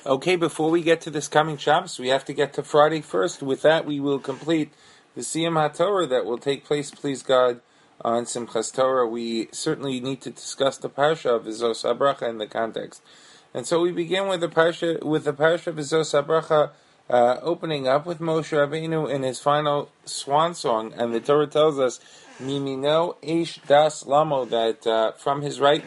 Okay, before we get to this coming Shabbos, we have to get to Friday first. With that, we will complete the Siyam HaTorah that will take place, please God, on Simchas Torah. We certainly need to discuss the Parsha of Vizos HaBracha in the context. And so we begin with the Parsha of Vizos HaBracha, opening up with Moshe Rabbeinu in his final swan song. And the Torah tells us, Mimino Eish Das Lamo, that from his right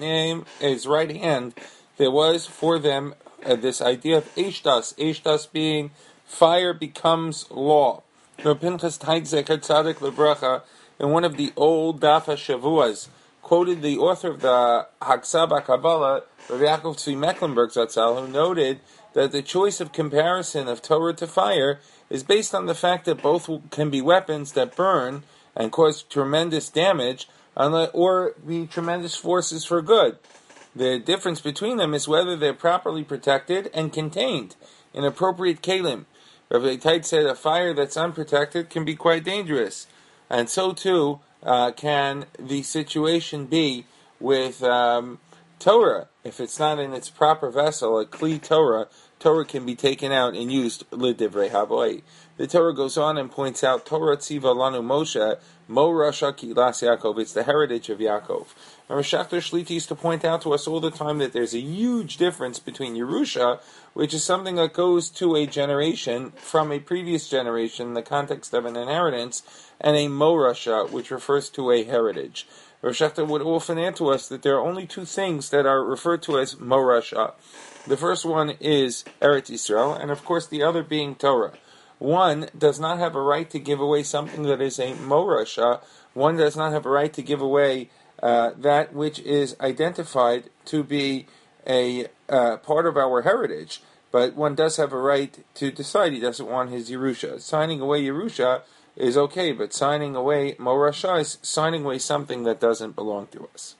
hand, there was for them this idea of Eish being fire becomes law. Rav Pinchas Teitz Zecher Tzadik Lebracha, in one of the old Daf HaShavuas, quoted the author of the Haksah BaKabbalah, Rav Yaakov Tzvi Mecklenburg Zatzal, who noted that the choice of comparison of Torah to fire is based on the fact that both can be weapons that burn and cause tremendous damage, or be tremendous forces for good. The difference between them is whether they're properly protected and contained in appropriate kelim. Rabbi Tait said a fire that's unprotected can be quite dangerous. And so too can the situation be with Torah. If it's not in its proper vessel, a Kli Torah can be taken out and used L'divrei Havoi. The Torah goes on and points out, Torah tziva lanu Moshe, Mo Rasha Kilas Yaakov. It's the heritage of Yaakov. And Rosh Hashanah Shliti used to point out to us all the time that there's a huge difference between Yerusha, which is something that goes to a generation from a previous generation in the context of an inheritance, and a Morasha, which refers to a heritage. Rosh Hashanah would often add to us that there are only two things that are referred to as Morasha. The first one is Eretz Yisrael, and of course the other being Torah. One does not have a right to give away something that is a Morasha. One does not have a right to give away that which is identified to be a part of our heritage. But one does have a right to decide he doesn't want his Yerusha. Signing away Yerusha is okay, but signing away Morasha is signing away something that doesn't belong to us.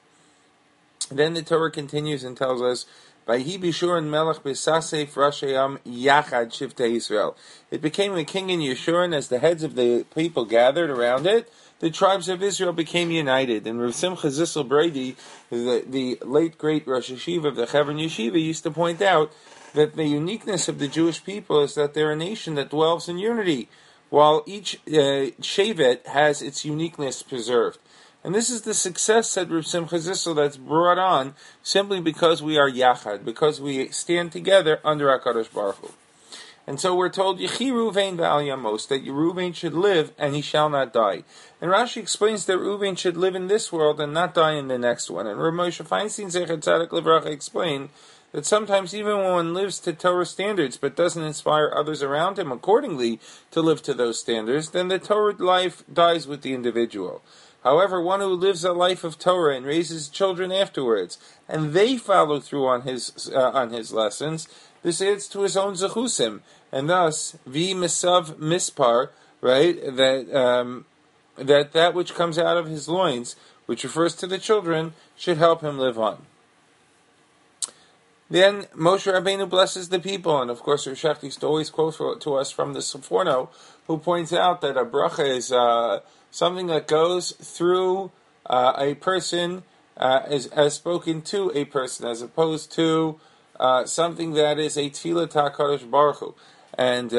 Then the Torah continues and tells us, Vayhi Bishurin Melech B'Sasef Rashayam Yachad Shiftei Yisrael. It became a king in Yeshurun as the heads of the people gathered around it. The tribes of Israel became united. And Rav Simcha Zissel Brady, the late great Rosh Yeshiva of the Chevron Yeshiva, used to point out that the uniqueness of the Jewish people is that they're a nation that dwells in unity, while each Shevet has its uniqueness preserved. And this is the success, said Rav Simcha Zissel, that's brought on simply because we are Yachad, because we stand together under HaKadosh Baruch Hu. And so we're told, Yechi Ruvain V'al Yamos, that Ruvain should live and he shall not die. And Rashi explains that Ruvain should live in this world and not die in the next one. And Rav Moshe Feinstein Zecher Tzadik Lebracha explained that sometimes even when one lives to Torah standards but doesn't inspire others around him accordingly to live to those standards, then the Torah life dies with the individual. However, one who lives a life of Torah and raises children afterwards, and they follow through on his lessons, this adds to his own zechusim, and thus vi misav mispar, right? That which comes out of his loins, which refers to the children, should help him live on. Then Moshe Rabbeinu blesses the people, and of course Rosh Hashanah used to always quote to us from the Seforno, who points out that a bracha is something that goes through a person, as spoken to a person, as opposed to something that is a tefillah HaKadosh Baruch Hu. And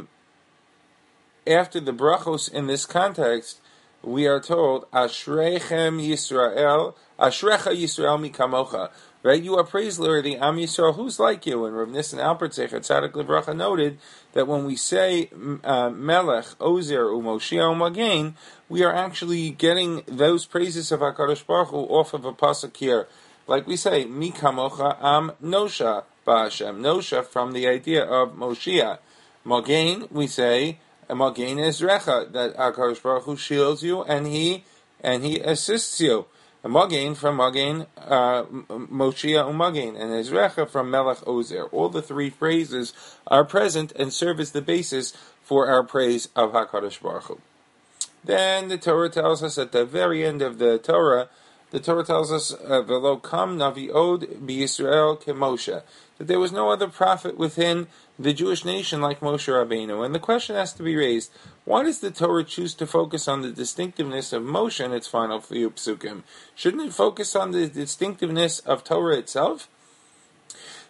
after the brachos in this context, we are told, Ashrechem Yisrael, Ashrecha Yisrael mikamocha. Right? You are praiseworthy, Am Yisrael, who's like you? And Rav Nissen Alpert Zecher Tzadik Lebracha noted that when we say Melech, Ozer, Umoshia, Umagain, we are actually getting those praises of HaKadosh Baruch Hu off of a pasuk here. Like we say, Mi Kamocha Am Nosha Ba'Hashem. Nosha from the idea of Moshiach. Magain, we say, Magain is Recha, that HaKadosh Baruch Hu shields you and he assists you. Magain from Magain, Moshiach Umagain, and Ezrecha from Melech Ozer. All the three phrases are present and serve as the basis for our praise of HaKadosh Baruch Hu. Then the Torah tells us at the very end of the Torah tells us, V'lo kam navi'od b'Yisrael keMoshe, that there was no other prophet within the Jewish nation like Moshe Rabbeinu. And the question has to be raised, why does the Torah choose to focus on the distinctiveness of Moshe in its final few psukim? Shouldn't it focus on the distinctiveness of Torah itself?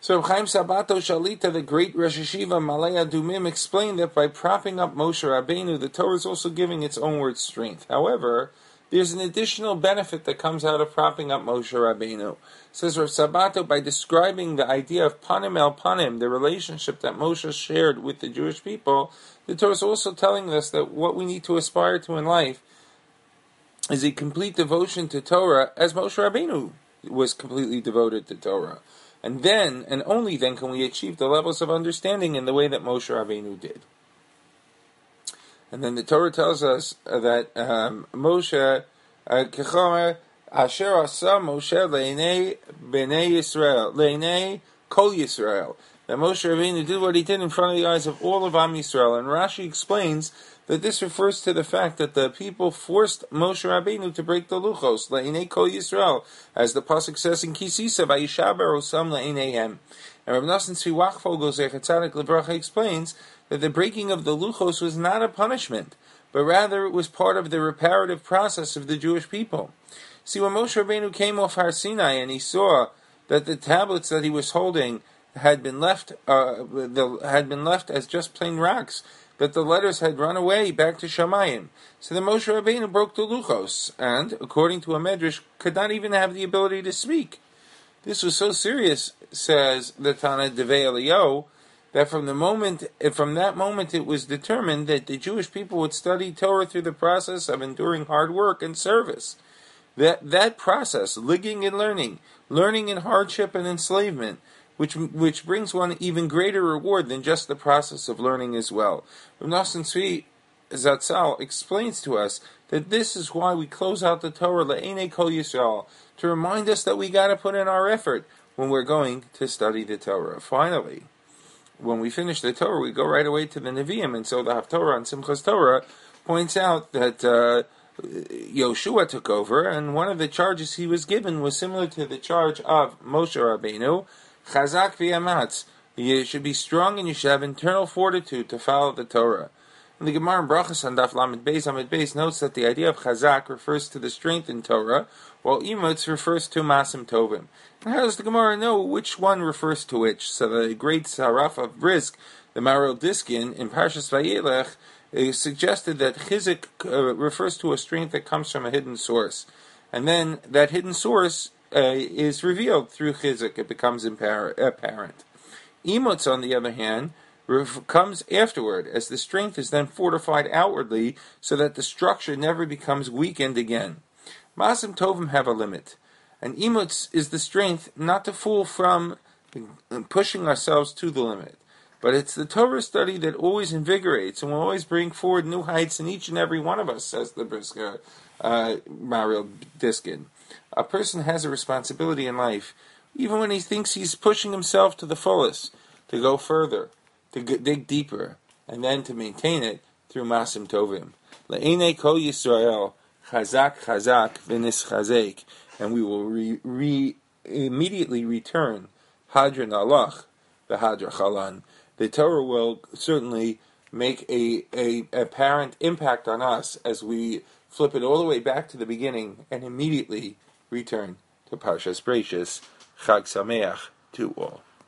So Chaim Sabato Shalita, the great Rosh Hashiva Malay Adumim, explained that by propping up Moshe Rabbeinu, the Torah is also giving its own word strength. However, there's an additional benefit that comes out of propping up Moshe Rabbeinu. Says Rav Sabato, by describing the idea of panim el panim, the relationship that Moshe shared with the Jewish people, the Torah is also telling us that what we need to aspire to in life is a complete devotion to Torah, as Moshe Rabbeinu was completely devoted to Torah. And then, and only then, can we achieve the levels of understanding in the way that Moshe Rabbeinu did. And then the Torah tells us that Moshe, Kechomer, Asher Asa Moshe Leinei Bnei Yisrael, Leinei Kol Yisrael. That Moshe Rabbeinu did what he did in front of the eyes of all of Am Yisrael. And Rashi explains that this refers to the fact that the people forced Moshe Rabbeinu to break the luchos, Leinei Kol Yisrael, as the pasuk says in Kisisa, Vayishaber Osam Leineihem. And Rav Nosson Tzvi Wachvogel Zecher Tzadik Livracha explains that the breaking of the luchos was not a punishment, but rather it was part of the reparative process of the Jewish people. See, when Moshe Rabbeinu came off Har Sinai and he saw that the tablets that he was holding had been left as just plain rocks, that the letters had run away back to Shamayim. So the Moshe Rabbeinu broke the luchos, and, according to a medrash, could not even have the ability to speak. This was so serious, says the Tana Devei Eliyahu, that from that moment it was determined that the Jewish people would study Torah through the process of enduring hard work and service. That process, ligging and learning in hardship and enslavement, which brings one even greater reward than just the process of learning as well. Rav Nosson Tzvi Zatzal explains to us that this is why we close out the Torah Le'enei Kol Yisrael, to remind us that we got to put in our effort when we're going to study the Torah. Finally, when we finish the Torah, we go right away to the Nevi'im, and so the Haftorah on Simchas Torah points out that Yoshua took over, and one of the charges he was given was similar to the charge of Moshe Rabbeinu, Chazak v'yamatz. You should be strong and you should have internal fortitude to follow the Torah. And the Gemara in Brachas on Daf Lamed Beis Amid Beis notes that the idea of Chazak refers to the strength in Torah, while Imutz refers to Masim Tovim. And how does the Gemara know which one refers to which? So the great Saraf of Brisk, the Maral Diskin, in Parshas Vayelech, suggested that Chizuk refers to a strength that comes from a hidden source. And then that hidden source is revealed through Chizuk. It becomes apparent. Imutz, on the other hand, comes afterward, as the strength is then fortified outwardly so that the structure never becomes weakened again. Masim Tovim have a limit. And Imutz is the strength not to fool from pushing ourselves to the limit. But it's the Torah study that always invigorates and will always bring forward new heights in each and every one of us, says the Brisker Mario Diskin. A person has a responsibility in life, even when he thinks he's pushing himself to the fullest, to go further, to dig deeper, and then to maintain it through Masim Tovim. Le'enei Kol Yisrael, Chazak Chazak V'nis Chazek, and we will immediately return Hadran Alach, the Hadra Chalan. The Torah will certainly make a apparent impact on us as we flip it all the way back to the beginning and immediately return to Parshas Bereishis. Chag Sameach to all.